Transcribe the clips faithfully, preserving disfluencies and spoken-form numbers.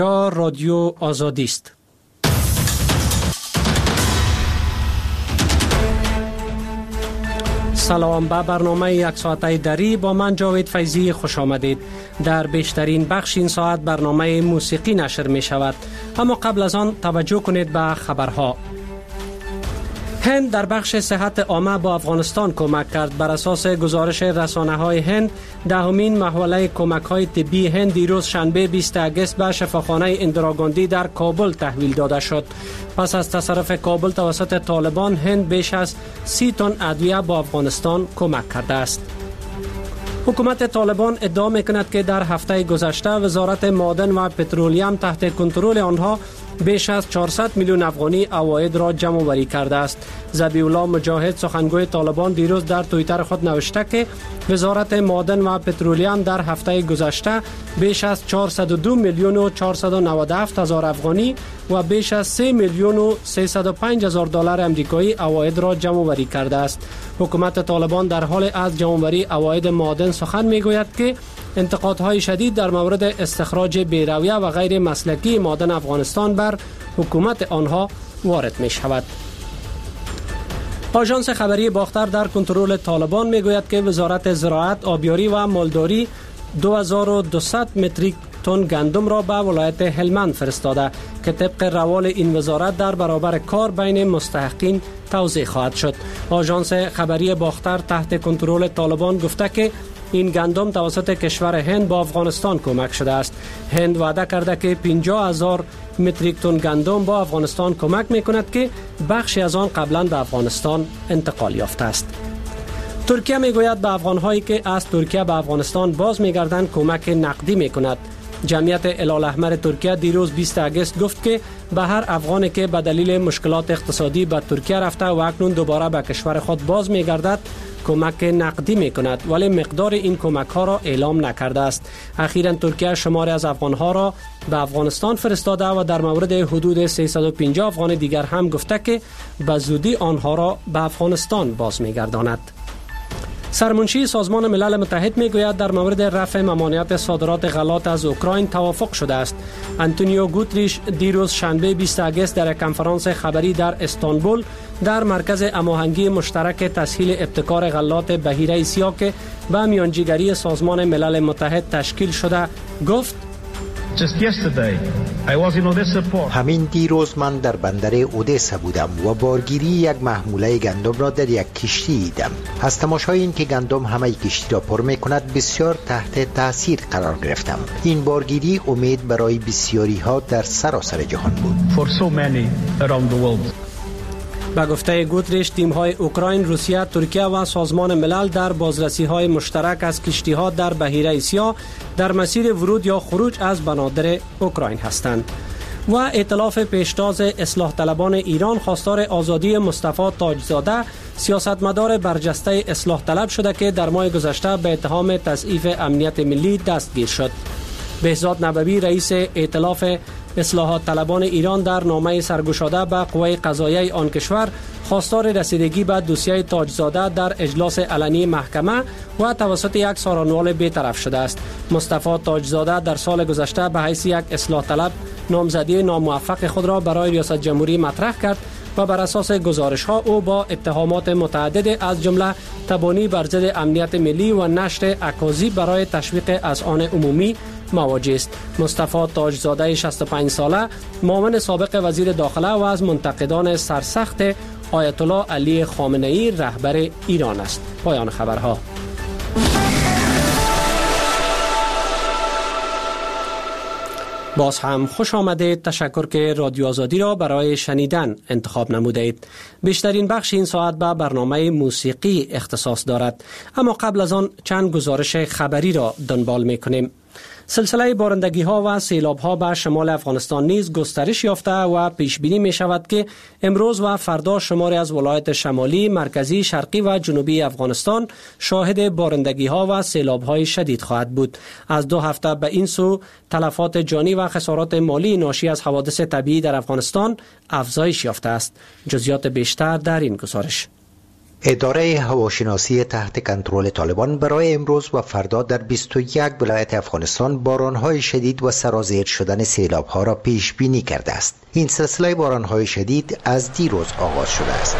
رادیو آزادی است. سلام، به برنامه یک ساعته دری با من جاوید فیضی خوش آمدید. در بیشترین بخش این ساعت برنامه موسیقی نشر می شود، اما قبل از آن توجه کنید به خبرها. هند در بخش صحت عامه با افغانستان کمک کرد. بر اساس گزارش رسانه‌های هند، دهمین محوله کمک‌های طبی هند دیروز شنبه بیست آگوست به شفاخانه اندراگاندی در کابل تحویل داده شد. پس از تصرف کابل توسط طالبان، هند بیش از سی تن ادویه با افغانستان کمک کرده است. حکومت طالبان ادعا می‌کند که در هفته گذشته وزارت معدن و پترولیم تحت کنترل آنها بیش از چهارصد میلیون افغانی عواید را جمع آوری کرده است. ذبیح الله مجاهد، سخنگوی طالبان، دیروز در توییتر خود نوشته که وزارت معدن و پترولیم در هفته گذشته بیش از چهارصد و دو میلیون و چهارصد و نود و هفت هزار افغانی و بیش از سه میلیون و سیصد و پنج هزار دلار آمریکایی عواید را جمع آوری کرده است. حکومت طالبان در حال از جمع آوری عواید معدن سخن میگوید که انتقادهای شدید در مورد استخراج بی‌رویه و غیر مسلکی معدن افغانستان بر حکومت آنها وارد می شود. آژانس خبری باختر در کنترل طالبان می گوید که وزارت زراعت، آبیاری و مالداری دو هزار و دویست متریک تن گندم را به ولایت هلمند فرستاده که طبق روال این وزارت در برابر کار بین مستحقین توزیع خواهد شد. آژانس خبری باختر تحت کنترل طالبان گفته که این گندم توسط کشور هند با افغانستان کمک شده است. هند وعده کرده که پنجاه هزار متریک تن گندم با افغانستان کمک می کند که بخشی از آن قبلا به افغانستان انتقال یافته است. ترکیه می گوید به افغانهایی که از ترکیه به افغانستان باز می گردند کمک نقدی می کند. جمعیت هلال‌احمر ترکیه دیروز بیست آگوست گفت که به هر افغانی که به دلیل مشکلات اقتصادی به ترکیه رفته و اکنون دوباره به کشور خود باز می گردد کمک نقدی می کند، ولی مقدار این کمک ها را اعلام نکرده است. اخیراً ترکیه شماری از افغان ها را به افغانستان فرستاده و در مورد حدود سیصد و پنجاه افغان دیگر هم گفته که به زودی آنها را به افغانستان باز می گرداند. سرمنشی سازمان ملل متحد می گوید در مورد رفع ممانعت صادرات غلات از اوکراین توافق شده است. آنتونیو گوتریش دیروز شنبه بیست آگوست در کنفرانس خبری در استانبول در مرکز هماهنگی مشترک تسهیل ابتکار غلات بحیره سیاه که به میانجیگری سازمان ملل متحد تشکیل شده گفت: همین دیروز من در بندر اودسا بودم و بارگیری یک محموله گندم را در یک کشتی دیدم. از تماشای این که گندم همه کشتی را پر می کند بسیار تحت تاثیر قرار گرفتم. این بارگیری امید برای بسیاری ها در سراسر جهان بود. به گفته گوتریش، تیم‌های اوکراین، روسیه، ترکیه و سازمان ملل در بازرسی‌های مشترک از کشتی‌ها در بحیره سیاه در مسیر ورود یا خروج از بنادر اوکراین هستند. و ائتلاف پیشتاز اصلاح طلبان ایران خواستار آزادی مصطفی تاجزاده، سیاستمدار برجسته اصلاح طلب شده که در ماه گذشته به اتهام تضعیف امنیت ملی دستگیر شد. بهزاد نبوی، رئیس ائتلاف اصلاحات طلبان ایران، در نامه سرگشاده به قوه قضاییه آن کشور خواستار رسیدگی به دوسیه تاجزاده در اجلاس علنی محکمه و توسط یک سارانوال بی‌طرف شده است. مصطفی تاجزاده در سال گذشته به حیث یک اصلاح طلب نامزدی ناموفق خود را برای ریاست جمهوری مطرح کرد و بر اساس گزارش ها او با اتهامات متعدد از جمله تبانی بر ضد امنیت ملی و نشر اکاذیب برای تشویق اذعان عمومی مواجه است. مصطفی تاجزاده شصت و پنج ساله، معاون سابق وزیر داخله و از منتقدان سرسخت آیت الله علی خامنه ای رهبر ایران است. پایان خبرها. باز هم خوش آمدید. تشکر که رادیو آزادی را برای شنیدن انتخاب نمودید. بیشترین بخش این ساعت به برنامه موسیقی اختصاص دارد، اما قبل از آن چند گزارش خبری را دنبال می کنیم. سلسله بارندگی ها و سیلاب ها به شمال افغانستان نیز گسترش یافته و پیش بینی می شود که امروز و فردا شماری از ولایت شمالی، مرکزی، شرقی و جنوبی افغانستان شاهد بارندگی ها و سیلاب های شدید خواهد بود. از دو هفته به این سو تلفات جانی و خسارات مالی ناشی از حوادث طبیعی در افغانستان افزایش یافته است. جزئیات بیشتر در این گزارش. اداره هواشناسی تحت کنترل طالبان برای امروز و فردا در بیست و یک ولایت افغانستان بارانهای شدید و سرازیر شدن سیلاب‌ها را پیش بینی کرده است. این سلسله بارانهای شدید از دیروز آغاز شده است.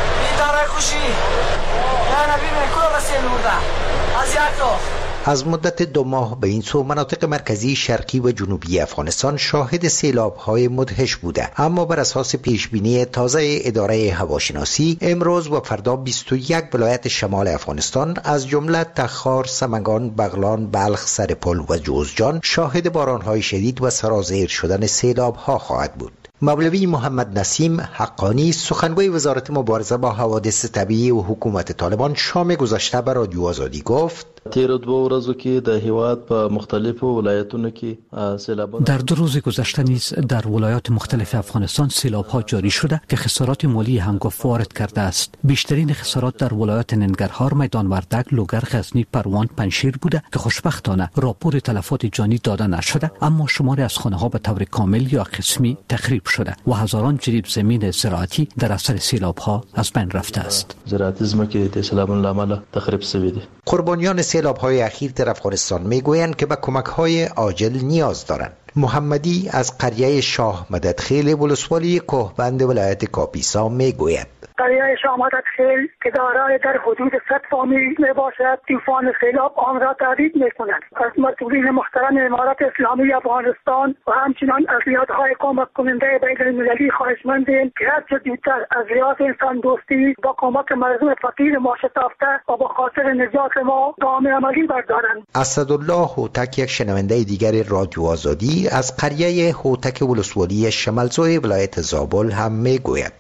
از مدت دو ماه به این سو مناطق مرکزی، شرقی و جنوبی افغانستان شاهد سیلاب‌های مدهش بوده، اما بر اساس پیشبینی تازه اداره هواشناسی امروز و فردا بیست و یک ولایت شمال افغانستان از جمله تخار، سمنگان، بغلان، بلخ، سرپل و جوزجان شاهد باران‌های شدید و سرازیر شدن سیلاب‌ها خواهد بود. مولوی محمد نسیم حقانی، سخنگوی وزارت مبارزه با حوادث طبیعی و حکومت طالبان، شام گذشته به رادیو آزادی گفت: تیر دو ورځو کې د هیواد په مختلفو ولایتونو کې سیلابونه در دو روز گذشته نیز در ولایات مختلف افغانستان سیلاب‌ها جاری شده که خسارات مالی هنگفت وارد کرده است. بیشترین خسارات در ولایات ننگرهار، میدان وردک، لوگر، غزنی، پروان، پنجشیر بوده که خوشبختانه راپور تلفات جانی داده نشده، اما شماری از خانه‌ها به طور کامل یا قسمی تخریب شده و هزاران جریب زمین زراعتی در اثر سیلاب‌ها از بین رفته است. زراعتی زمینه د سیلابونو لامل تخریب شوی دی. قربانیان سیلاب‌های اخیر در افغانستان میگویند که به کمک‌های عاجل نیاز دارند. محمدی از قریه شاه مددخیل ولسوالی کوهبند ولایت کاپیسا میگوید: قریه شاه مددخیل که دارای در حدود صد فامیل می باشد، طوفان سیلاب آن را تهدید می کند. از مسئولین محترم امارت اسلامی افغانستان و همچنین از نهادهای کمک کننده بین المللی خواهشمندیم که هرچه زودتر از لحاظ انسان دوستی با کمک مردم فقیر ما شتافته و با خاطر نجات ما گام عملی بردارند. اسدالله هوتک، یک شنونده دیگر رادیو آزادی، از قریه هوتک ولسوالی شمالزوی ولایت زابل هم میگوید: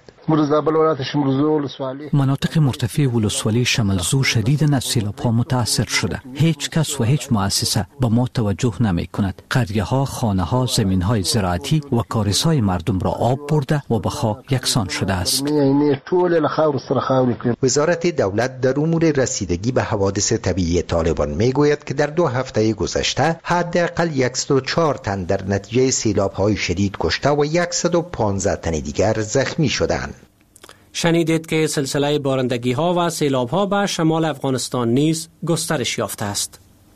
مناطق مرتفع ولسوالی شمالزو شدیداً از سیلاب‌ها متاثر شده. هیچ کس و هیچ مؤسسه به ما توجه نمی کند. قریه‌ها، خانه‌ها، زمین‌های زراعتی و کاریزهای مردم را آب برده و به خاک یکسان شده است. وزارت دولت در امور رسیدگی به حوادث طبیعی طالبان میگوید که در دو هفته گذشته حداقل صد و چهار تن در نتیجه سیلاب‌های شدید کشته و صد و پانزده تن دیگر زخمی شدند. شنیدید که سلسله بارندگی ها و سیلاب ها به شمال افغانستان نیز گسترش یافته است.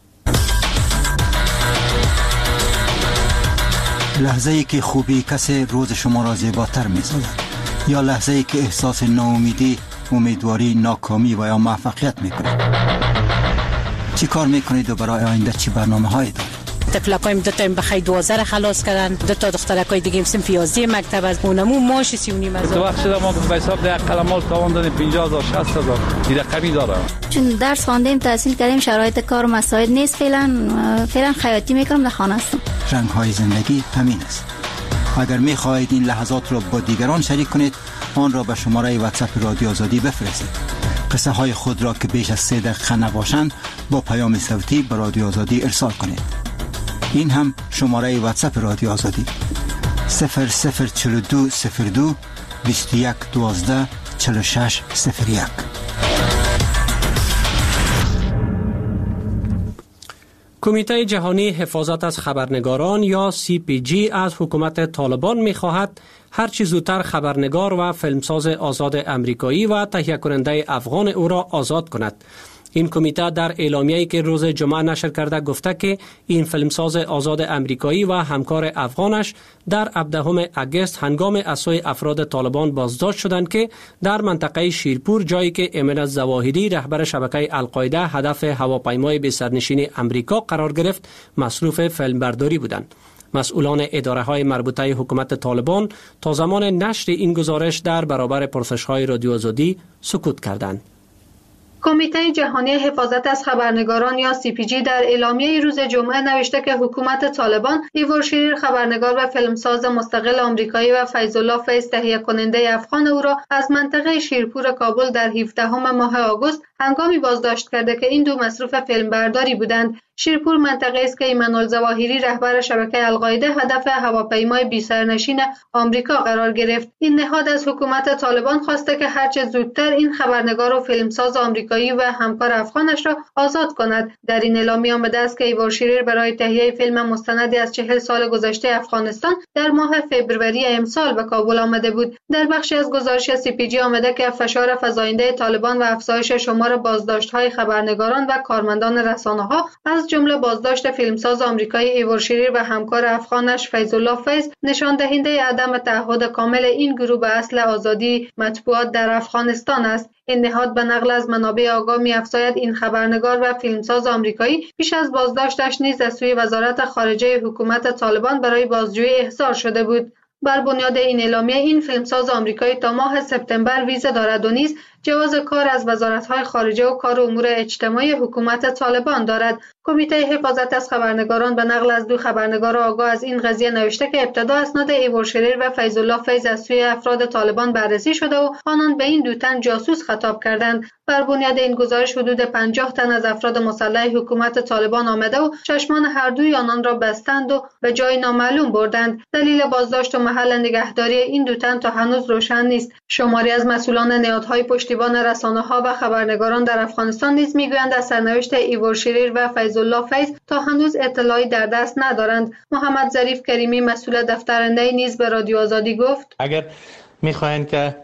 لحظه ای که خوبی کسی روز شما را زیباتر می سازد، یا لحظه ای که احساس ناامیدی، امیدواری، ناکامی و یا موفقیت می کنید. چی کار می کنید و برای آینده چی برنامه هایی دارید؟ تفلقایم دو تا بخای دوازده خلاص کردن، دو تا دخترکای دیگه هم صنف یازده مکتب از اونمو ماش سی و نیم هزار. تو وقت ما به حساب ده قلمال تاوان دادیم پنجاه هزار شصت هزار این رقمی داره. چون درس خواندیم، تحصیل کردیم، شرایط کار و مساعد نیست، فعلا فعلا خیاطی میکنم، در خانه هستم. رنگ های زندگی همین است. اگر میخواهید این لحظات را با دیگران شریک کنید، آن را به شماره واتساپ رادیو آزادی بفرستید. قصه های خود را که بیش از سه دقیقه نباشند با پیام صوتی به رادیو آزادی ارسال کنید. این هم شماره واتساپ رادیو آزادی صفر صفر چهل و دو صفر دو بیست و یک دوازده چهل و شش صفر یک. کمیته جهانی حفاظت از خبرنگاران یا سی پی جی از حکومت طالبان می‌خواهد هر چه زودتر خبرنگار و فیلمساز آزاد امریکایی و تهیه کننده افغان او را آزاد کند. این کمیته در اعلامیه‌ای که روز جمعه نشر کرده گفته که این فیلمساز آزاد امریکایی و همکار افغانش در هفدهم اگست هنگام از سوی افراد طالبان بازداشت شدند که در منطقه شیرپور، جایی که ایمن الظواهری رهبر شبکه القاعده هدف هواپیمای بی سرنشین امریکا قرار گرفت، مصروف فیلمبرداری بودند. مسئولان اداره های مربوطه حکومت طالبان تا زمان نشر این گزارش در برابر پرسش های رادیو آزادی سکوت کردند. کمیته جهانی حفاظت از خبرنگاران یا سی پی جی در اعلامیه روز جمعه نوشته که حکومت طالبان ایور شیریر، خبرنگار و فیلمساز مستقل آمریکایی و فیض‌الله فیض، تهیه کننده افغان او را از منطقه شیرپور کابل در هفدهم ماه آگوست هنگامی بازداشت کرده که این دو مصروف فیلمبرداری بودند. شیرپور منطقه است که ایمان الظواهری رهبر شبکه القاعده هدف هواپیمای بی سرنشین آمریکا قرار گرفت. این نهاد از حکومت طالبان خواسته که هرچه زودتر این خبرنگار و فیلمساز آمریکایی و همکار افغانش را آزاد کند. در این اعلامیه آمده است که ایوار شیریر برای تهیه فیلم مستندی از چهل سال گذشته افغانستان در ماه فوریه امسال به کابل آمده بود. در بخشی از گزارش سی پی جی آمده که فشار فزاینده طالبان و افزایش شمار بازداشت‌های خبرنگاران و کارمندان رسانه‌ها از جمله بازداشت فیلمساز آمریکایی ایوار شیریر و همکار افغانش فیض‌الله فیض نشان دهنده عدم تعهد کامل این گروه به اصل آزادی مطبوعات در افغانستان است. این نهاد به نقل از منابع آگاه می‌افزاید این خبرنگار و فیلمساز آمریکایی پیش از بازداشتش نیز از سوی وزارت خارجه حکومت طالبان برای بازجویی احضار شده بود. بر بنیاد این اعلامیه این فیلمساز آمریکایی تا ماه سپتامبر ویزا دارد و نیز جواز کار از وزارت‌های خارجه و کار امور اجتماعی حکومت طالبان دارد. کمیته حفاظت از خبرنگاران به نقل از دو خبرنگار آگاه از این قضیه نوشته که ابتدا اسناد ایوار شیریر و فیض‌الله فیض از سوی افراد طالبان بررسی شده و آنان به این دو تن جاسوس خطاب کردند. بر بنیاد این گزارش حدود پنجاه تن از افراد مسلح حکومت طالبان آمده و چشمان هر دوی آنان را بستند و به جای نامعلوم بردند. دلیل بازداشت و محل نگهداری این دو تن تا هنوز روشن نیست. شماری از مسئولان نهادهای پشتیبان رسانه‌ها و خبرنگاران در افغانستان نیز میگویند از سرنوشت ایوار شیریر و فیض‌الله فیض تا هنوز اطلاعی در دست ندارند. محمد ظریف کریمی مسئول دفترنده نیز به رادیو آزادی گفت اگر می‌خواهند که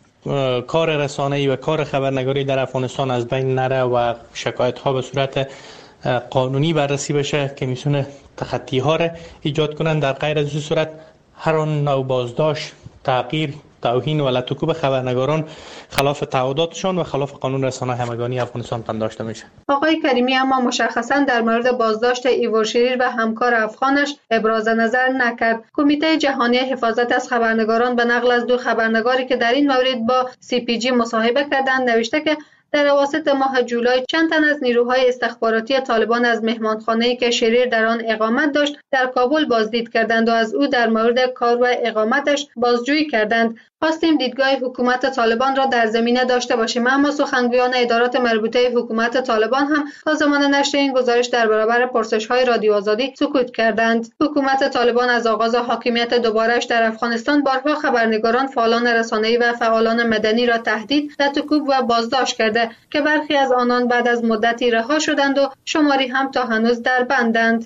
کار رسانه‌ای و کار خبرنگاری در افغانستان از بین نره و شکایت‌ها به صورت قانونی بررسی بشه که میتونه تخطی‌ها را ایجاد کنن، در غیر از این صورت هر آن نوع بازداشت، تغییر، توهین و لطوکوب خبرنگاران خلاف تعهداتشان و خلاف قانون رسانه همگانی افغانستان پنداشته میشه. آقای کریمی اما مشخصا در مورد بازداشت ایوار شیریر و همکار افغانش ابراز نظر نکرد. کمیته جهانی حفاظت از خبرنگاران به نقل از دو خبرنگاری که در این مورد با سی پی جی مصاحبه کردند نوشته که در اواسط ماه جولای چند تن از نیروهای استخباراتی طالبان از مهمانخانه‌ای که شیریر در آن اقامت داشت در کابل بازدید کردند و از او در مورد کار و اقامتش بازجویی کردند. خواستیم دیدگاه حکومت طالبان را در زمینه داشته باشیم، اما سخنگویان ادارات مربوطه حکومت طالبان هم تا زمان نشر این گزارش در برابر پرسش‌های رادیو آزادی سکوت کردند. حکومت طالبان از آغاز حاکمیت دوباره‌اش در افغانستان بارها خبرنگاران، فعالان رسانه‌ای و فعالان مدنی را تهدید، لطوکوب و بازداشت کرده که برخی از آنان بعد از مدتی رها شدند و شماری هم تا هنوز در بندند.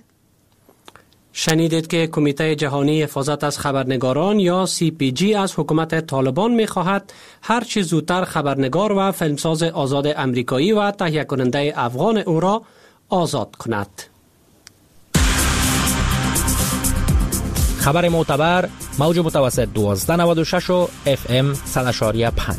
شنیدید که کمیته جهانی حفاظت از خبرنگاران یا سی پی جی از حکومت طالبان می‌خواهد هر چه زودتر خبرنگار و فیلمساز آزاد امریکایی و تهیه کننده افغان او را آزاد کند. خبر معتبر موج متوسط دوازده نود و شش و اف ام صد و پنج.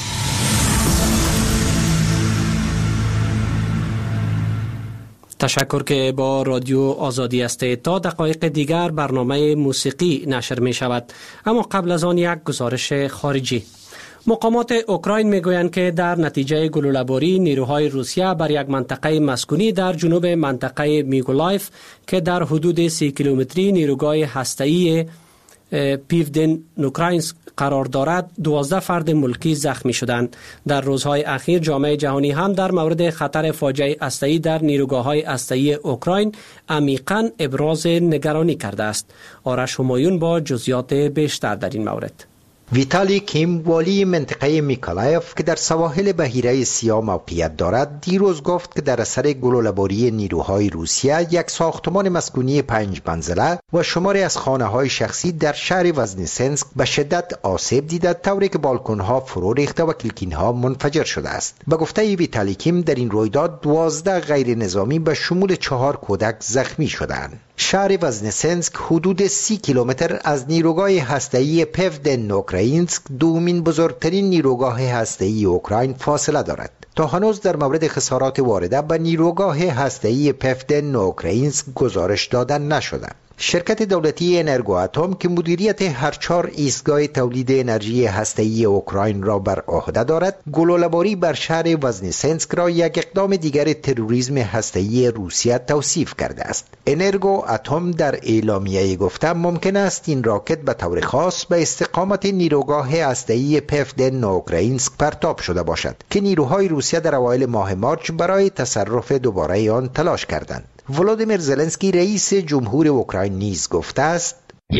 تشکر که با رادیو آزادی است. تا دقایق دیگر برنامه موسیقی نشر می شود، اما قبل از آن یک گزارش خارجی. مقامات اوکراین می گویند که در نتیجه گلوله‌باری نیروهای روسیه بر یک منطقه مسکونی در جنوب منطقه میکولایف که در حدود سی کیلومتری نیروگاه هسته‌ای پیودن نوکراینسک قرار دارد، دوازده فرد ملکی زخمی شدند. در روزهای اخیر جامعه جهانی هم در مورد خطر فاجعه هسته‌ای در نیروگاه‌های هسته‌ای اوکراین عمیقاً ابراز نگرانی کرده است. آرش همایون با جزئیات بیشتر در این مورد. ویتالی کیم، والی منطقه میکولایف که در سواحل بحیره سیاه موقعیت دارد، دیروز گفت که در اثر گلوله‌باری نیروهای روسیه یک ساختمان مسکونی پنج منزله و شماری از خانه‌های شخصی در شهر وزنیسنسک به شدت آسیب دیده، طوری که بالکن‌ها فرو ریخته و کلکین‌ها منفجر شده است. به گفته ویتالی کیم، در این رویداد دوازده غیر نظامی به شمول چهار کودک زخمی شدند. شهر وزنیسنسک حدود سی کیلومتر از نیروگاه هسته‌ای پیودن نوکراینسک، دومین بزرگترین نیروگاه هسته‌ای اوکراین، فاصله دارد. تا هنوز در مورد خسارات وارده به نیروگاه هسته‌ای پیودن نوکراینسک گزارش داده نشده. شرکت دولتی انرگو اتم که مدیریت هر چهار ایستگاه تولید انرژی هسته‌ای اوکراین را بر عهده دارد، گلوله‌باری بر شهر وزنیسنسک را یک اقدام دیگر تروریسم هسته‌ای روسیه توصیف کرده است. انرگو اتم در اعلامیه گفته ممکن است این راکت به طور خاص به استقامت نیروگاه هسته‌ای پیودن نوکراینسک پرتاب شده باشد که نیروهای روسیه در اوایل ماه مارچ برای تصرف دوباره آن تلاش کردند. ولادیمیر زلنسکی رئیس جمهور اوکراین نیز گفته است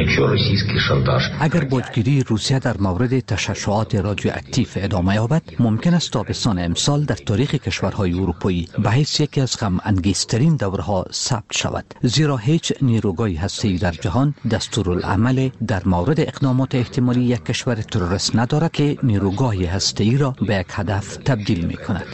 اگر باجگیری روسیه در مورد تشعشعات رادیواکتیو ادامه یابد، ممکن است تابستان امسال در تاریخ کشورهای اروپایی به حیث یکی از غم انگیزترین دورها ثبت شود، زیرا هیچ نیروگاه هسته‌ای در جهان دستورالعمل در مورد اقدامات احتمالی یک کشور تروریست ندارد که نیروگاه هسته‌ای را به یک هدف تبدیل می کند.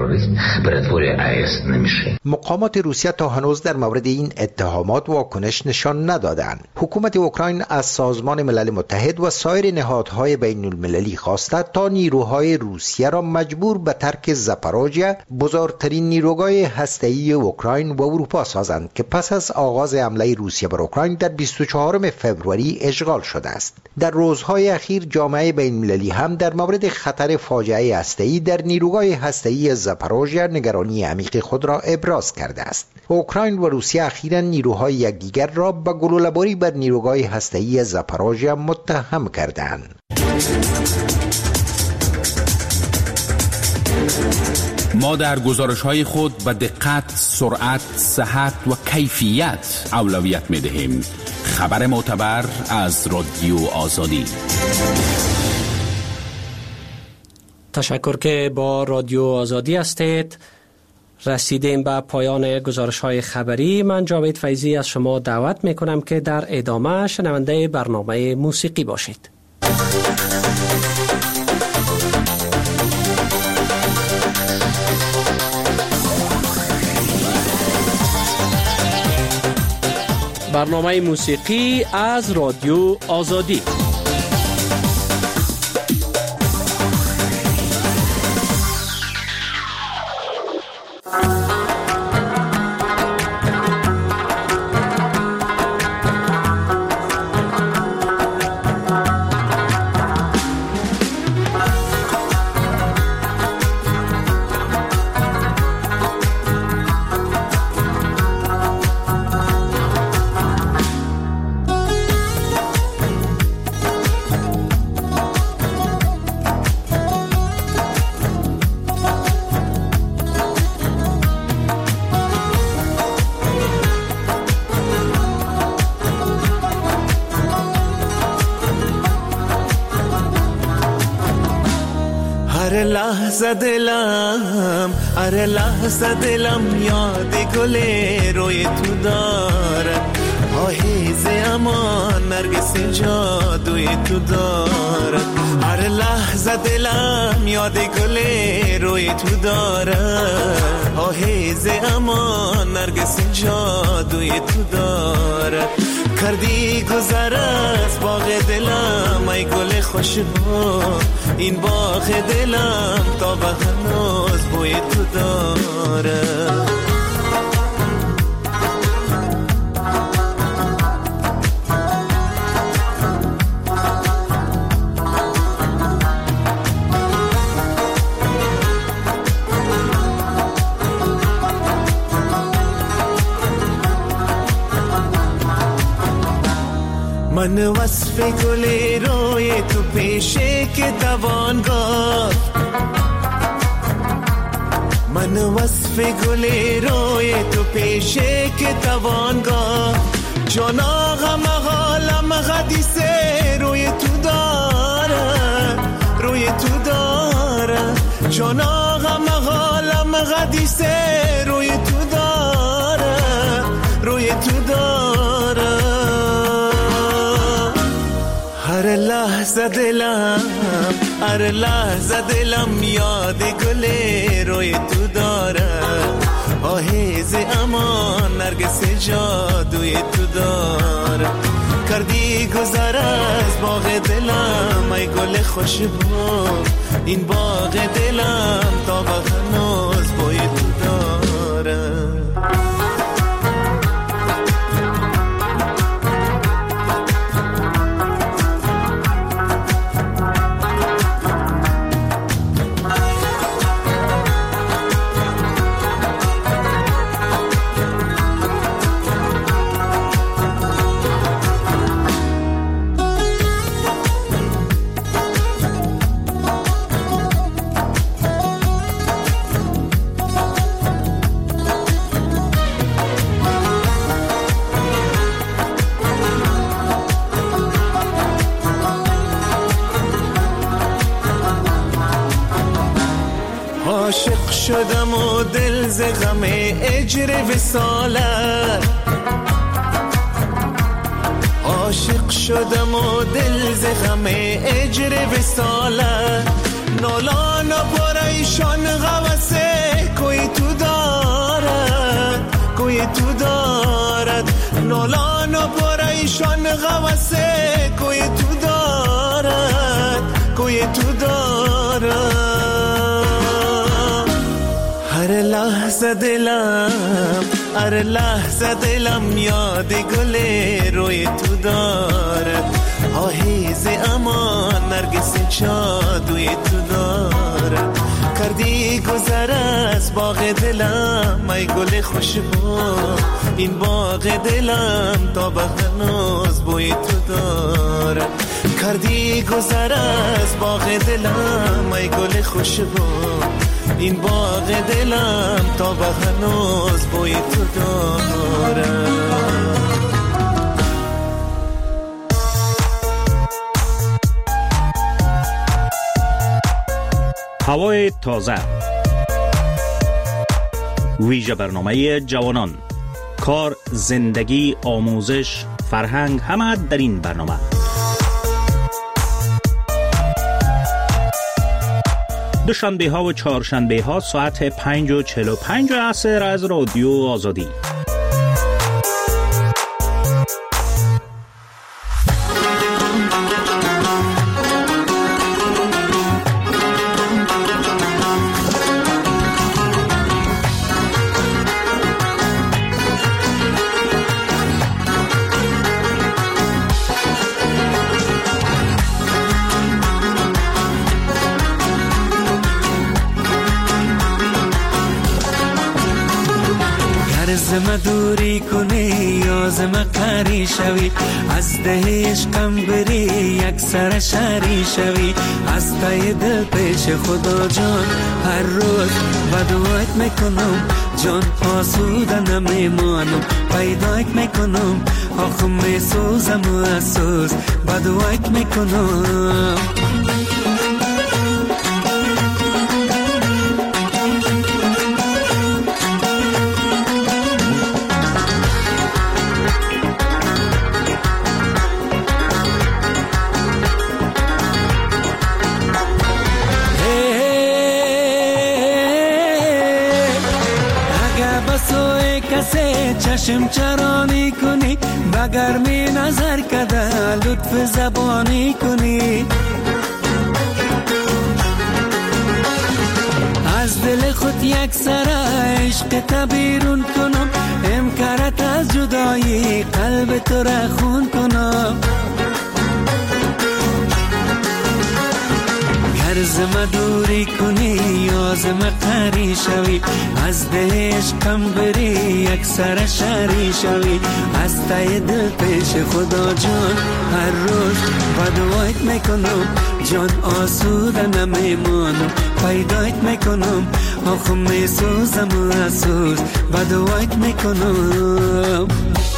مقامات روسیه تا هنوز در مورد این اتهامات واکنش نشان ندادند. حکومت اوکراین از سازمان ملل متحد و سایر نهادهای بین المللی خواسته تا نیروهای روسیه را مجبور به ترک زاپاروژیا، بزرگترین نیروگاه هسته‌ای اوکراین و اروپا سازند که پس از آغاز حمله روسیه بر اوکراین در بیست و چهارم فوریه اشغال شده است. در روزهای اخیر جامعه بین المللی هم در مورد خطر فاجعه هسته‌ای در نیروگاه هسته‌ای زاپاروژیا نگرانی عمیق خود را ابراز کرده است. اوکراین و روسیه اخیراً نیروهای یکدیگر را به گلوله‌باری بر نیروگاه هسته‌ای زاپاروژیا متهم کردند. ما در گزارش‌های خود به دقت، سرعت، صحت و کیفیت اولویت می‌دهیم. خبر معتبر از رادیو آزادی. تشکر که با رادیو آزادی هستید. رسیدیم به پایان گزارش‌های خبری. من جاوید فیضی از شما دعوت می‌کنم که در ادامه شنونده برنامه موسیقی باشید. برنامه موسیقی از رادیو آزادی. هر لحظه دلم هر لحظه دلم یاد گل روی تو دارد، آهیزه امان نرگس جادوی تو دارد. هر لحظه دلم یاد گل روی تو دارد، آهیزه امان نرگس جادوی تو دارد. کردی گذر از باغ دلم ای گل خوشبو، این باغ دلم تا به هنوز بوی تو داره. من وصف گل روی تو پیشه که توان گفت، من وصف گل روی تو پیشه که توان گفت. جان آقا مغالم حدیثه روی تو داره، روی تو داره. جان آقا مغالم حدیثه روی تو داره، روی تو داره. هر لحظه دلم هر لحظه دلم یاد گل روی تو داره، آهیز امان نرگس جادوی تو داره. کردی گذر از باغ دلم ای گل خوشبو، این باغ دلم تا به هنوز بوی تو داره. شدم و دل ز غم اجر وصالت، عاشق شدم و دل ز غم اجر وصالت. نالان پریشان غوثه کوی تو دارد، کوی تو دارد. نالان پریشان غوثه کوی تو دارد، کوی تو دارد. هر لحظه دلم، هر لحظه دلم یاد گل روی تو دارد. آهیز امان نرگس جادوی تو دارد. کردی گذر از باغ دلم ای گل خوشبو، این باغ دلم تا به هنوز بوی تو دارد. کردی گذر از باغ دلم ای گل خوشبو، این باغ دلم تا به هنوز بوی تو دارد. هوای تازه، ویژه برنامه جوانان، کار، زندگی، آموزش، فرهنگ، همه در این برنامه. دوشنبه ها و چهارشنبه ها ساعت پنج و چهل و پنج عصر از رادیو آزادی. زم دوری کنی یا زم قری شوی، از ده عشقم بری یک سر شری شوی. از تای دل پیش خدا جان هر روز بدوایت میکنم، جان آسوده نمیمانم. پیدایت میکنم آخم میسوزم و اسوز بدوایت میکنم. چشم چرانی کنی بگرمی نظر کده لطف زبانی کنی. از دل خود یک سر عشق تبیرون کنم، امکارت از جدایی قلب تو را خون کنم. زم دوری کنی یا زم قری شوی، از ده عشقم بری یک سر شری شوی. از تای دل پیش خدا جان هر روز بدوایت میکنم، جان آسوده نمیمانم. پیدایت میکنم آخم میسوزم و اسوز بدوایت میکنم.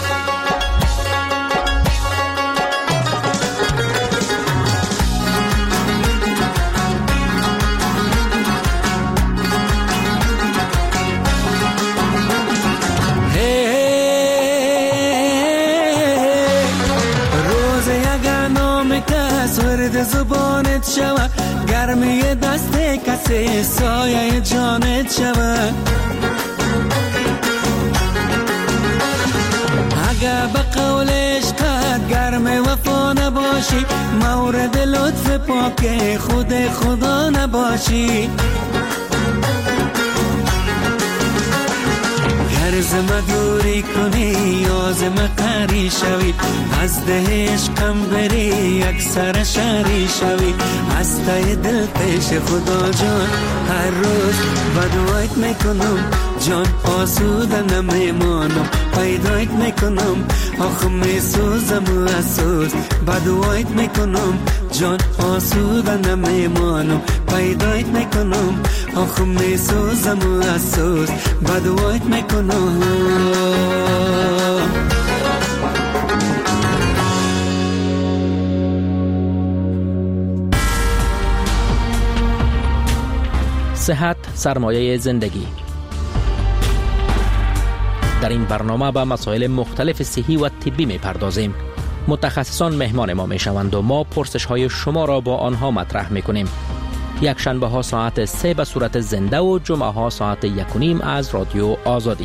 زبانت شوه گرمی دست کسی سایه جانت شوه. اگه به قول عشقت گرم وفا نباشی، مورد لطف پاک خود خدا نباشی. زم دوری کنی یا زم قری شوی، از ده عشقم بری یک سر شری شوی. از تای دل پیش خدا جان هر روز بدوایت میکنم، جان آسوده نمیمانم. پیدایت میکنم آخم میسوزم و اسوز بدوایت میکنم، جان آسوده نمیمانم. پیدایت میکنم آخم میسوزم و اسوز بدوایت میکنم. صحت سرمایه زندگی. در این برنامه به مسائل مختلف صحی و طبی می پردازیم. متخصصان مهمان ما می شوند و ما پرسش های شما را با آنها مطرح می کنیم. یک شنبه ها ساعت سه به صورت زنده و جمعه ها ساعت یک و نیم از رادیو آزادی.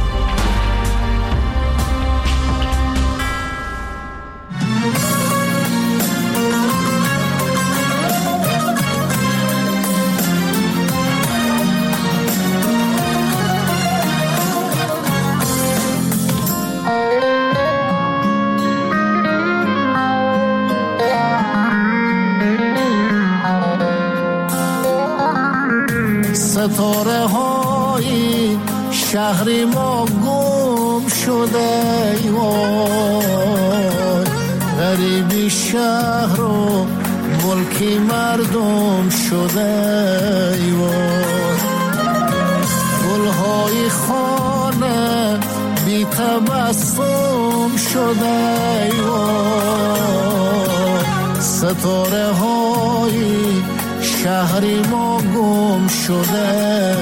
ستاره های شهر ما گم شده وای، غریبی شهر و ملکی مردم شده وای، گلهای خانه بی تبسم شده وای، ستاره های شهری ما گم شده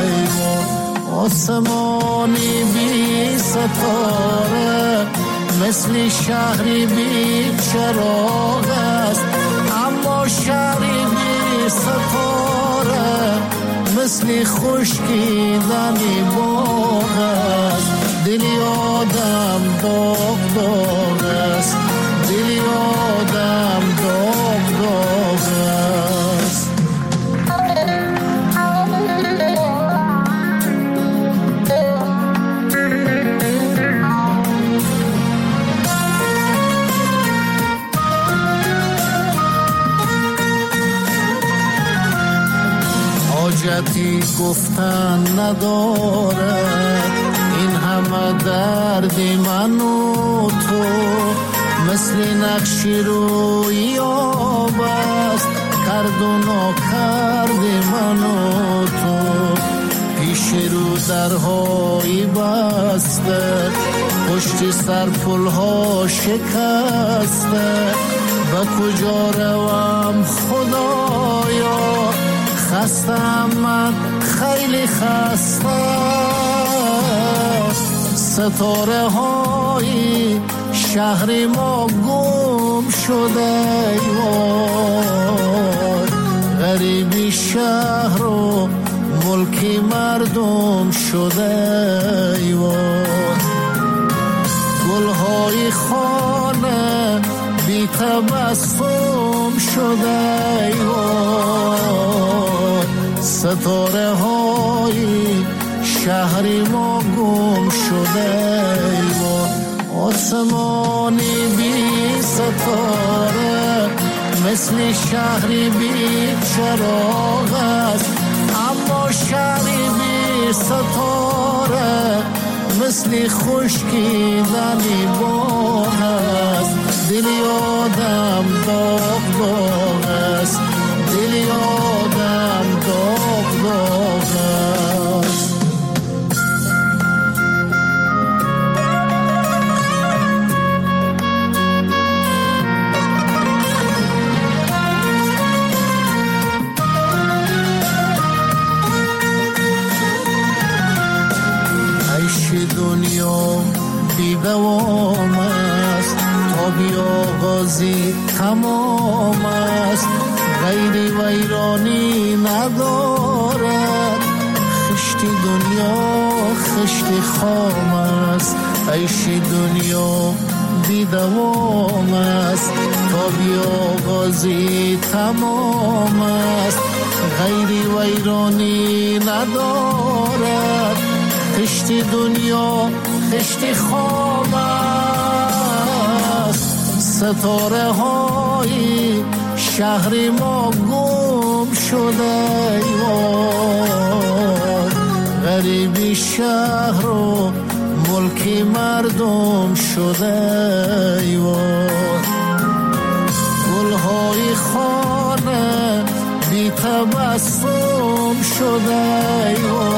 آسمانی بی ستاره مثل شهری بی چراغ است، اما شهری بی ستاره مثل خشکیدنی باغ است. دلی آدم داغ داغ است، دلی آدم داغ داغ است. حاجتی گفتن نداره این همه درد من و تو، مثل نقشی روی آب است کرد و ناکرد من و تو، پیش رو درهای بسته پشت سر پلها شکسته، به کجا روم خدایا خستم من خیلی خسته. ستاره های شهر ما گم شده وای، غریبی شهر و ملکی مردم شده وای، گلهای خانه بی تبسم شده وای، ستاره های شهری ما گم شده وای، آسمانی بی ستاره مثل شهری بی چراغ است، اما شهری بی ستاره مثل خشکیدنی باغ است. دلی آدم داغ داغ است، دلی آدم داغ داغ است. دنیا بی دوام است، تا بی آغازی تمام است، غیری ویرانی ندارد، خشتی دنیا خشتی خام است، عیش دنیا بی دوام است، تا بی آغازی تمام است، غیری ویرانی ندارد، خشتی دنیا خشتی خام است. ستاره های شهر ما گم شده وای، غریبی شهر و ملکی مردم شده وای، گلهای خانه بی تبسم شده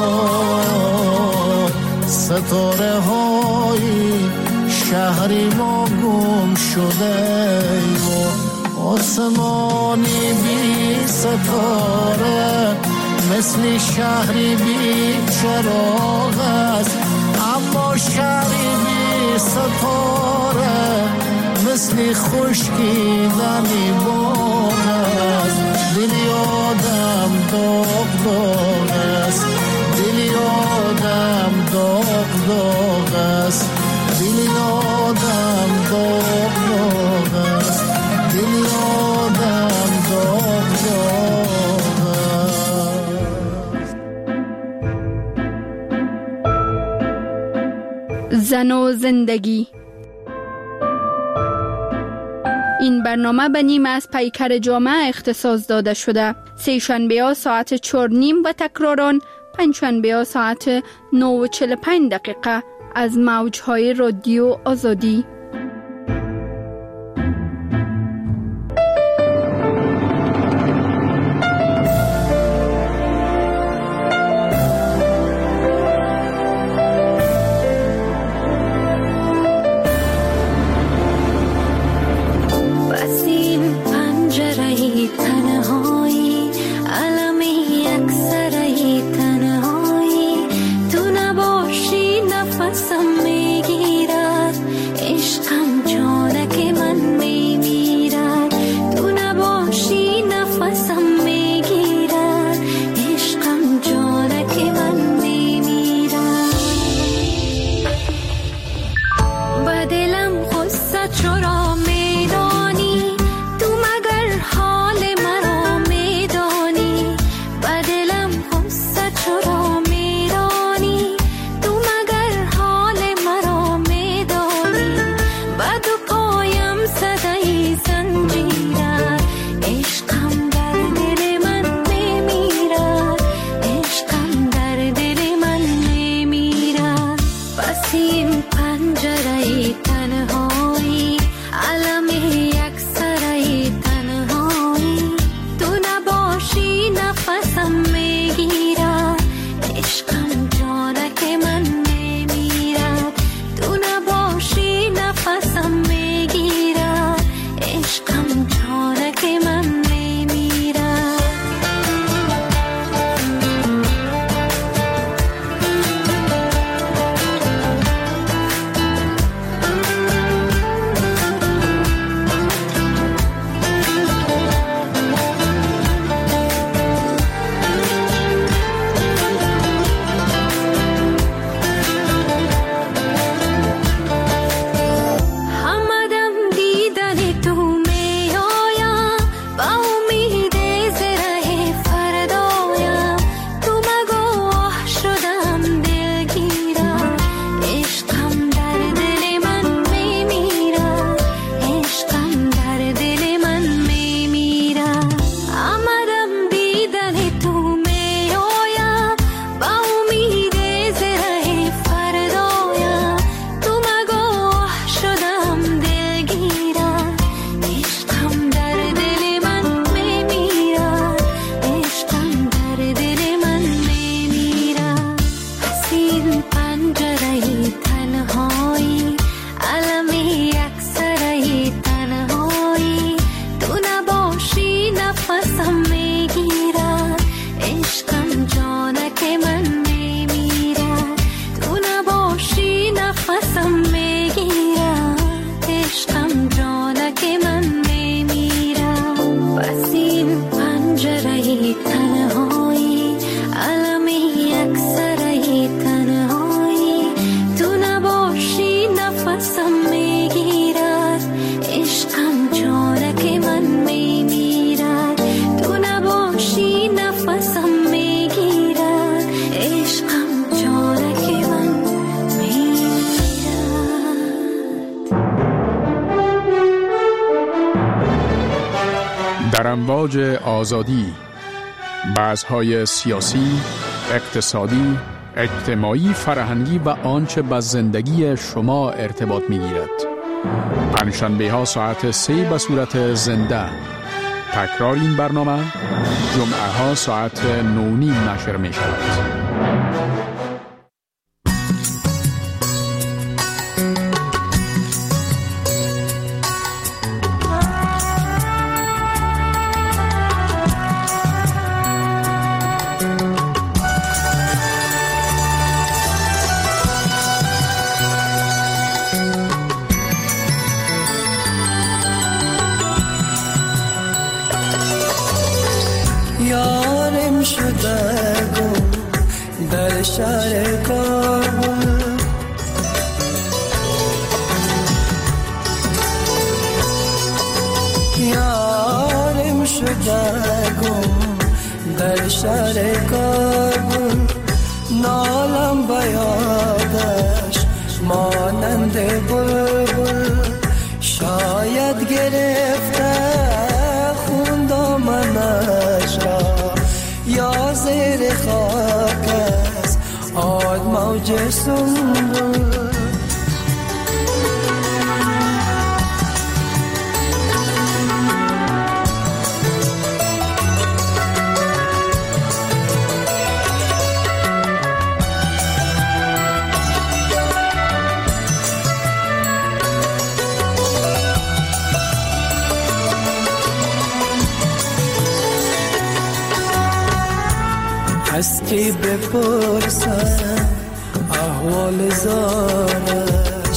وای، ستاره های شهری ما گم شده وای، آسمانی بی ستاره مثل شهری بی چراغ است، اما شهری بی ستاره مثل خشکیدنی باغ است. دلی آدم داغ داغ است، دلی آدم داغ داغ است، دلی آدم داغ داغ است، دلی آدم داغ داغ است. زن و زندگی. این برنامه به نیم از پیکر جامعه اختصاص داده شده. سه شنبه ها ساعت چهار نیم و تکراران پنج شنبه ها ساعت نه و چهل و پنج دقیقه از موجهای رادیو آزادی. در امواج آزادی، بحث‌های سیاسی، اقتصادی، اجتماعی، فرهنگی و آنچه به زندگی شما ارتباط می‌گیرد. پنجشنبه ها ساعت سه به صورت زنده. تکرار این برنامه جمعه ها ساعت نه و نیم نشر می شود. یارم شده گم در شهر کابل. یارم شده گم در شهر کابل، نالم بیادش مانند بلبل. شاید گرفته خون دامنش را، یا زیر خاک است آد موج سنبل. از کی بپرسم احوال زارش،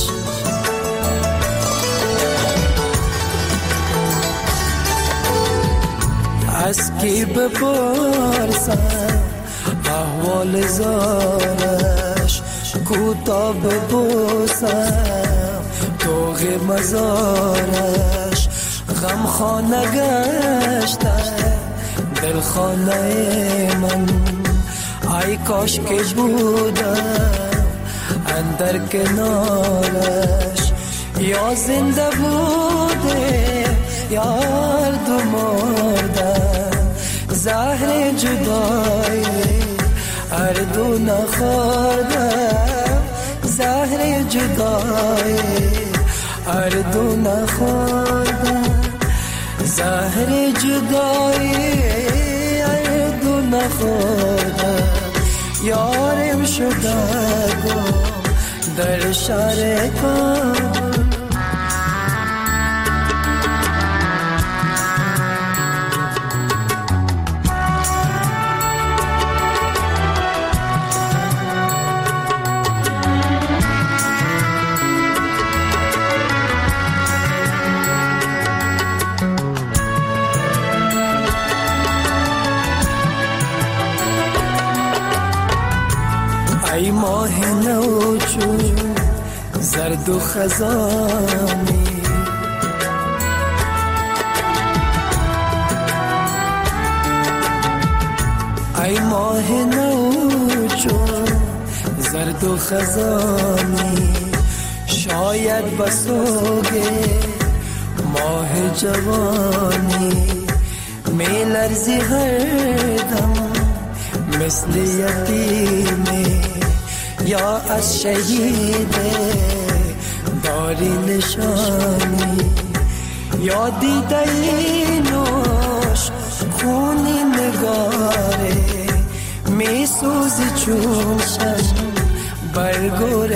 از کی بپرسم احوال زارش. کوتا ببوسم توغ مزارش، غم خانه گشته دل خانه من. ای کاش که بودم اندر کنارش، یا زنده بوده یا دو مردم. زهر جدایی هر دو نخوردم، زهر جدایی هر دو نخوردم. زهر جدایی هر دو نخوردم. یارم شده گم در شهر کابل. ای ماه نو چون زرد و خزانی، ای ماه نو چون زرد و خزانی. شاید بسوگه ماه جوانی، می لرزی هر دم مثل یتیمی، یا از شهید داری نشانی. یا دیده نوش خونی نگاره، می سوزی چون شم برگور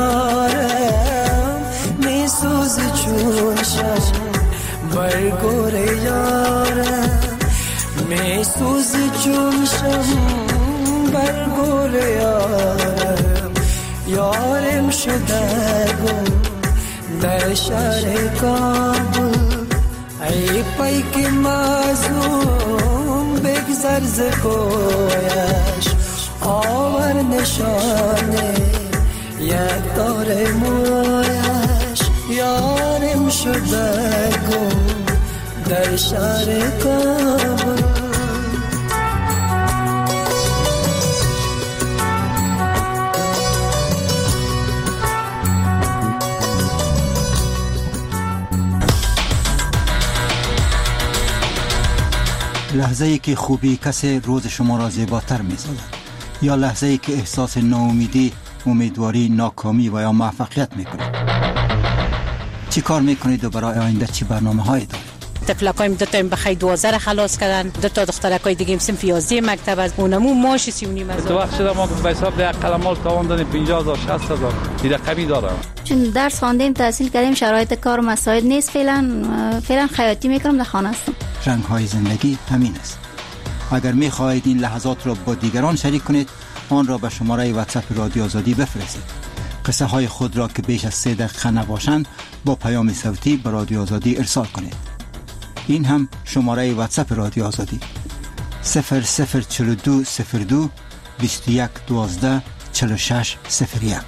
یارم. می سوزی چون شم برگور یارم. می سوزی چون شم برگور یارم. یارم شده گم در شهر کابل. ای پیک مظلوم بگذر ز کویش، آور نشانه یک دار مویش. یارم شده گم در شهر کابل. لحظه ای که خوبی کسی روز شما را زیباتر می سازد، یا لحظه ای که احساس ناامیدی، امیدواری، ناکامی و یا موفقیت می کنید. چی کار می کنید و برای آینده چی برنامه هایی دارید؟ طفلکایم دو تا بخی دوازده را خلاص کردن، دو تا دخترکای دیگه هم صنف یازده مکتب از اونمو ماش سی و نیم هزار. تو وقت شده ما به حساب ده قلمال تاوان پنجاه هزار شصت هزار این رقمی دارم. چون درس خواندیم، تحصیل کردیم، شرایط کار مساعد نیست. فعلا فعلا خیاطی میکنم، در خانه هستم. رنگ های زندگی همین است. اگر می خواهید این لحظات را با دیگران شریک کنید، آن را به شماره واتساپ رادیو آزادی بفرستید. قصه های خود را که بیش از سه دقیقه نباشند با پیام صوتی به رادیو آزادی ارسال کنید. این هم شماره واتساپ رادیو آزادی صفر صفر چهل و دو صفر دو بیست و یک دوازده چهل و شش صفر یک.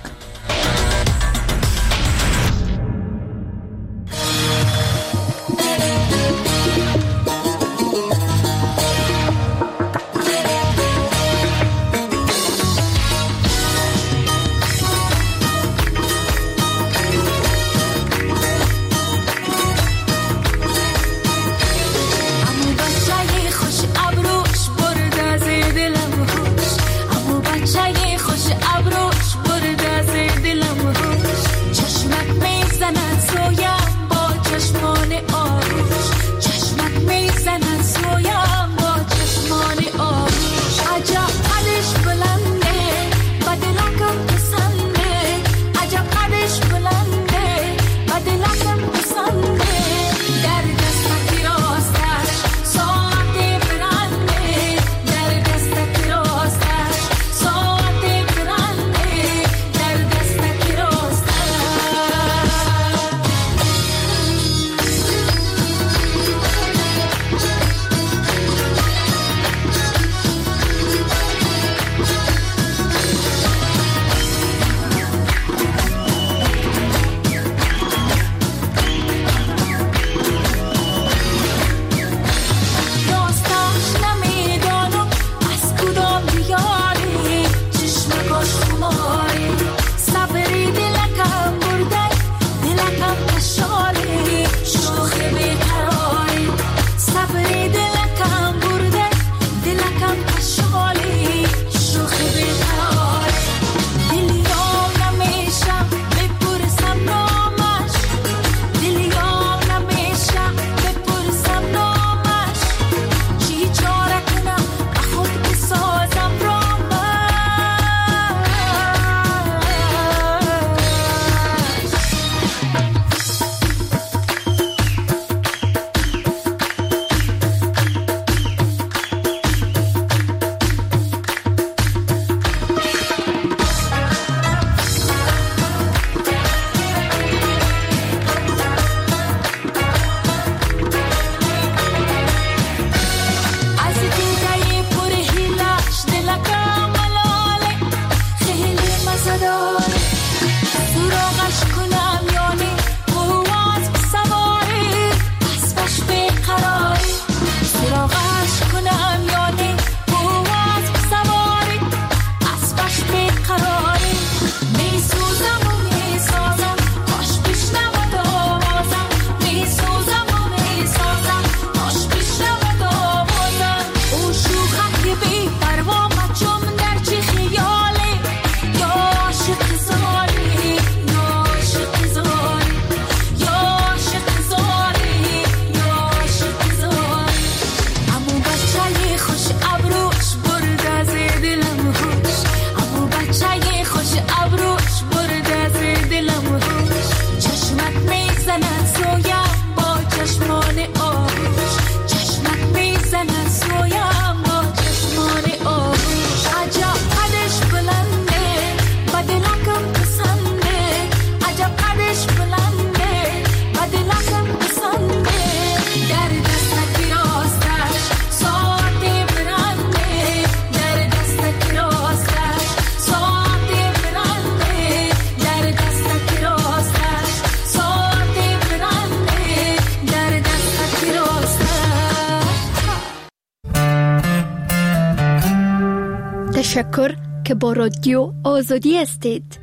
تشکر که با رادیو آزادی هستید.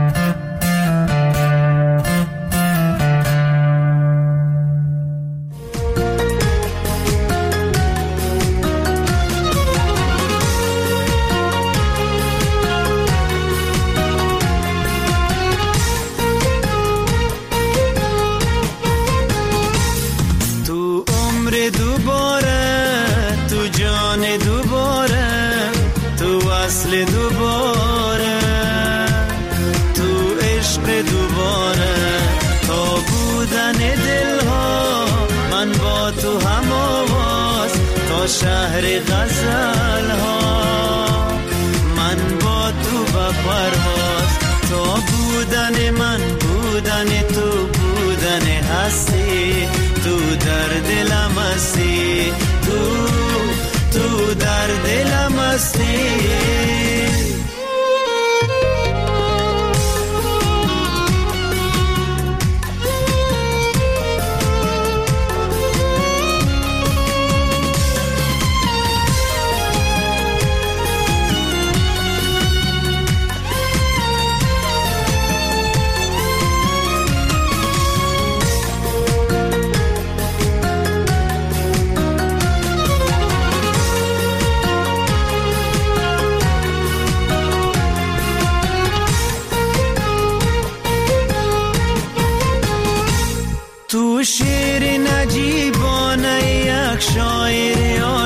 تو عمر دوباره، تو جان دوباره، تو وصل دوباره، تو عشق دوباره، تا بودن دلها من با تو هم آواز، تا شهر غزل ها من با تو با پرواز، تا بودن من بودن تو بودن هستی، تو در دلم هستی، تو تو در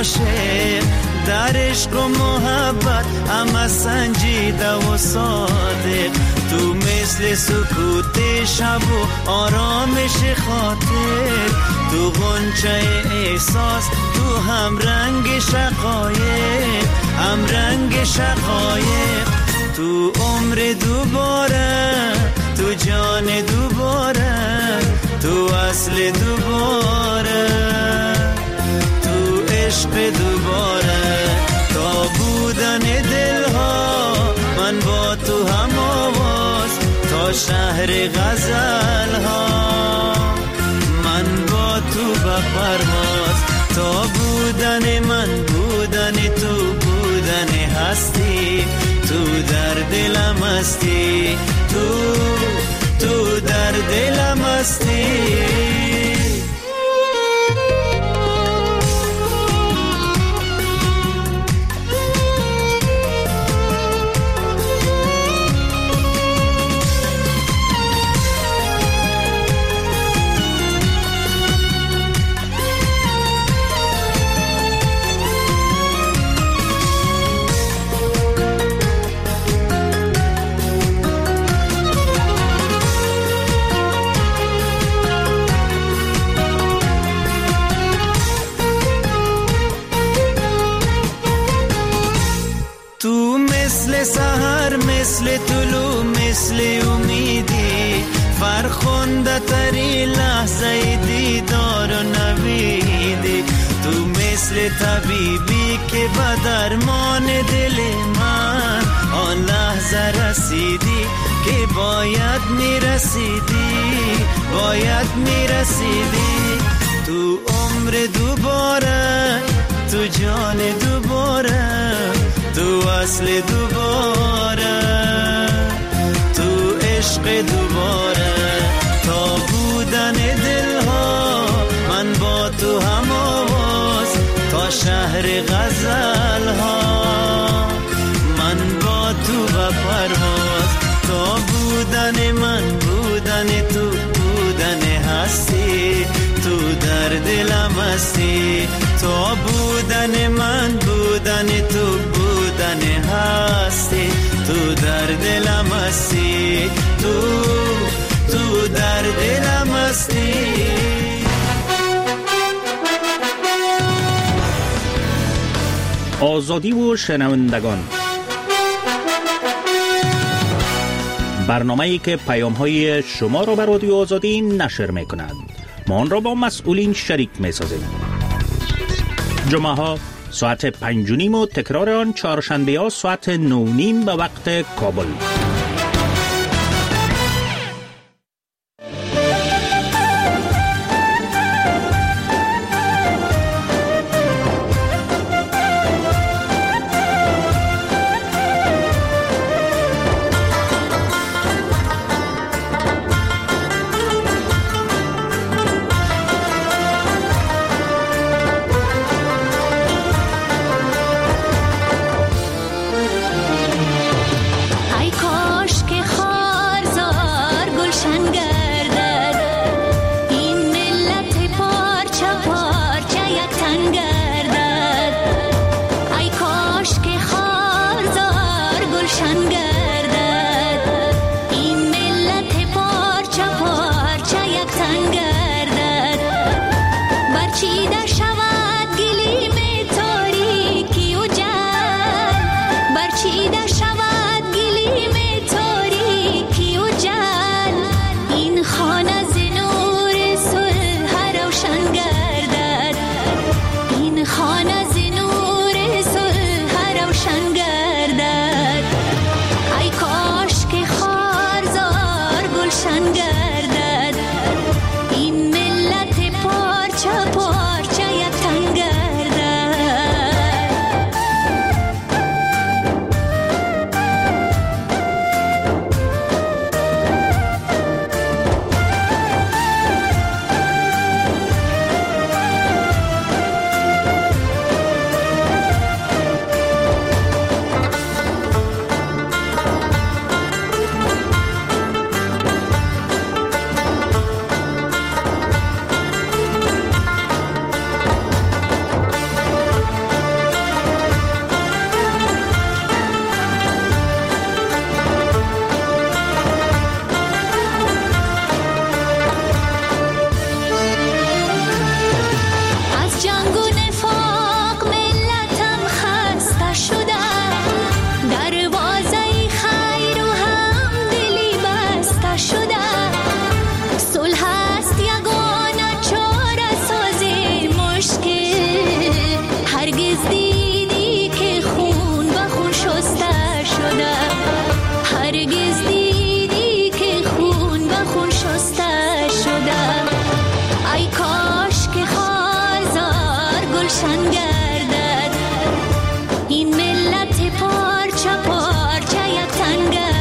عاشق در عشق و محبت همه سنجیده و صادق تو مثل سکوت شب و آرامش خاطر تو غنچه احساس تو هم رنگ شقایق هم رنگ شقایق تو عمر دوباره تو جان دوباره تو اصل دوباره تو عشق دوباره تا بودن دلها من با تو هم آواز تا شهر غزل ها من با تو به پرواز تا بودن من بودن تو بودن هستی تو در دلم هستی تو تو در دلم هستی سحر مثل طلوع مثل امیدی فرخنده تری لحظه دیدار و نویدی تو مثل طبیبی که به درمان دل من آن لحظه رسیدی که باید میرسیدی باید میرسیدی تو عمر دوباره تو جان دوباره تو اصل دوباره تو عشق دوباره تا بودن دلها من با تو هم آواز تا شهر غزل ها من با تو به پرواز تا بودن من بودن تو بودن هستی تو در دلم هستی تا بودن من بودن تو بودن هستی تو در دلم هستی تو تو در دلم هستی آزادی و شنوندگان، برنامه‌ای که پیام‌های شما را به رادیو آزادی نشر می‌کند. ما آن را با مسئولین شریک می‌سازیم. جمعه ها ساعت پنج و نیم و تکرار آن چهارشنبه ها ساعت نو نیم به وقت کابل. گلشن گردد، این ملت پارچه پارچه یک تن گردد.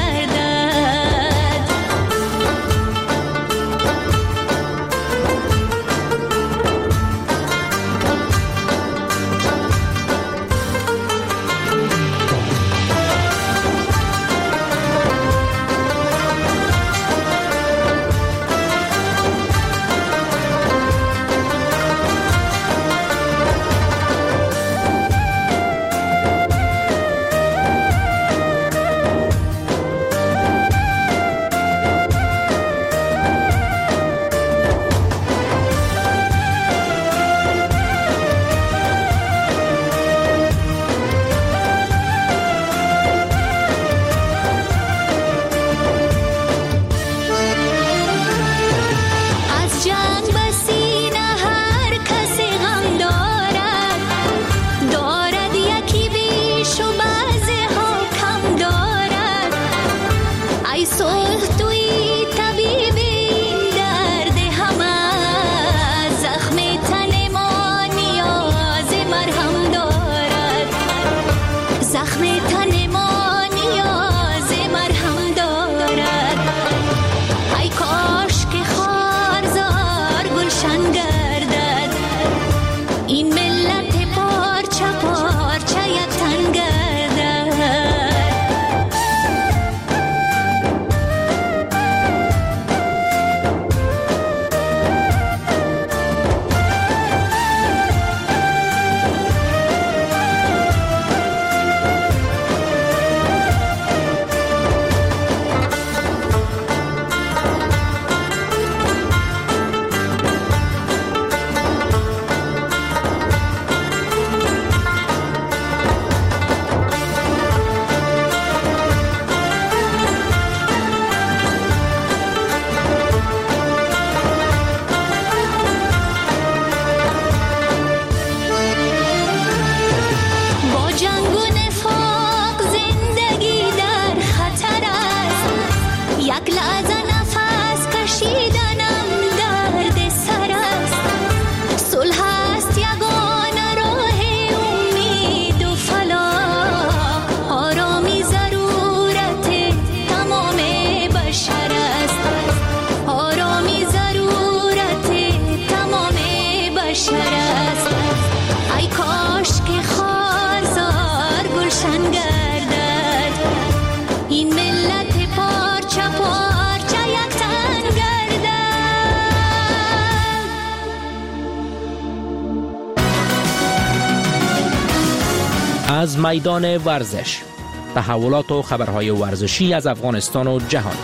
از میدان ورزش، تحولات و خبرهای ورزشی از افغانستان و جهان.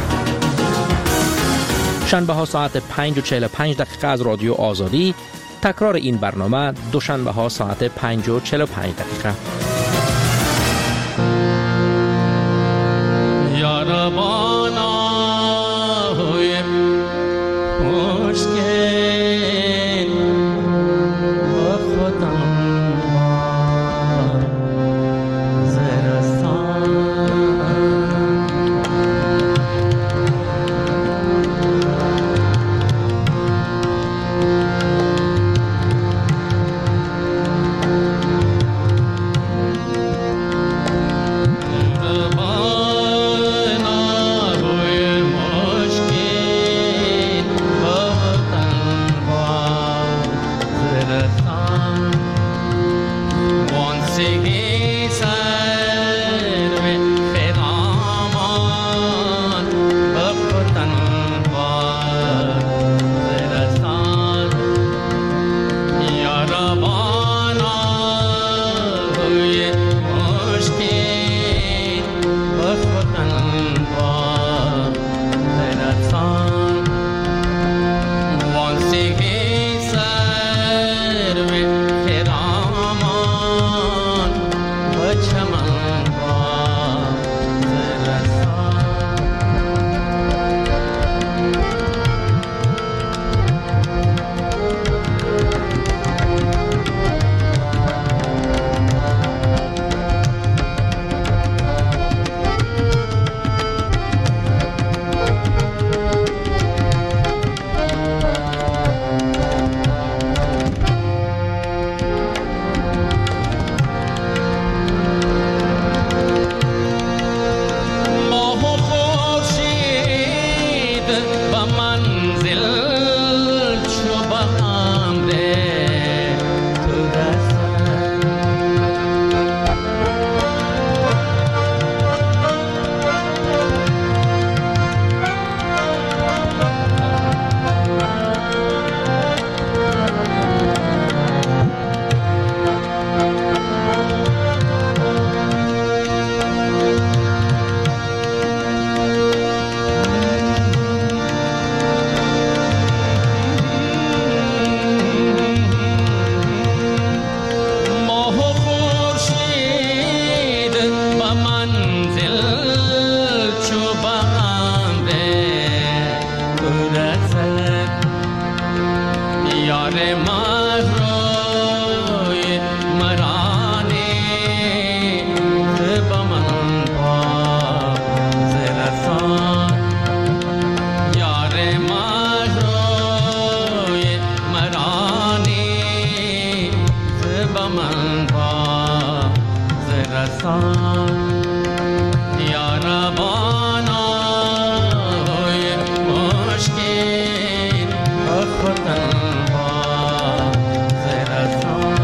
شنبه ها ساعت پنج و چهل و پنج دقیقه از رادیو آزادی. تکرار این برنامه دوشنبه ها ساعت پنج و چهل و پنج دقیقه. بمن باز رسان یا ربانا های مشکین بخوتن باز رسان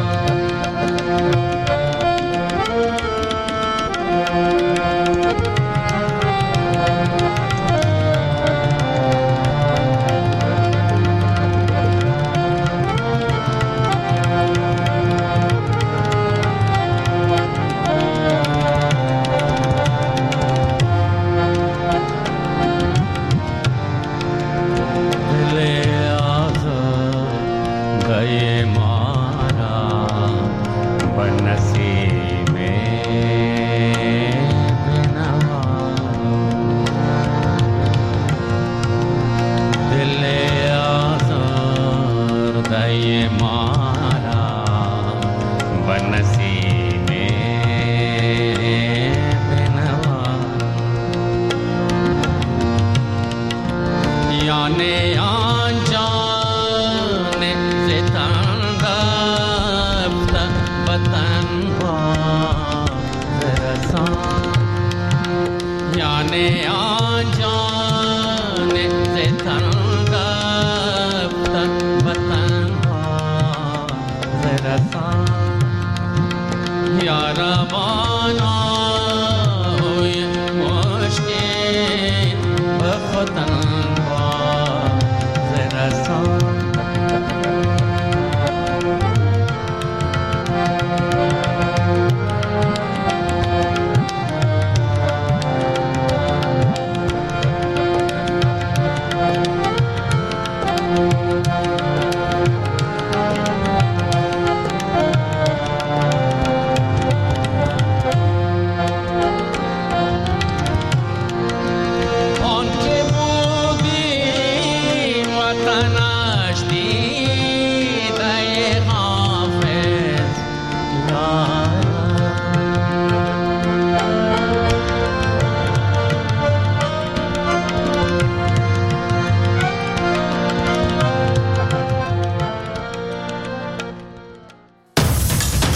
या रबाना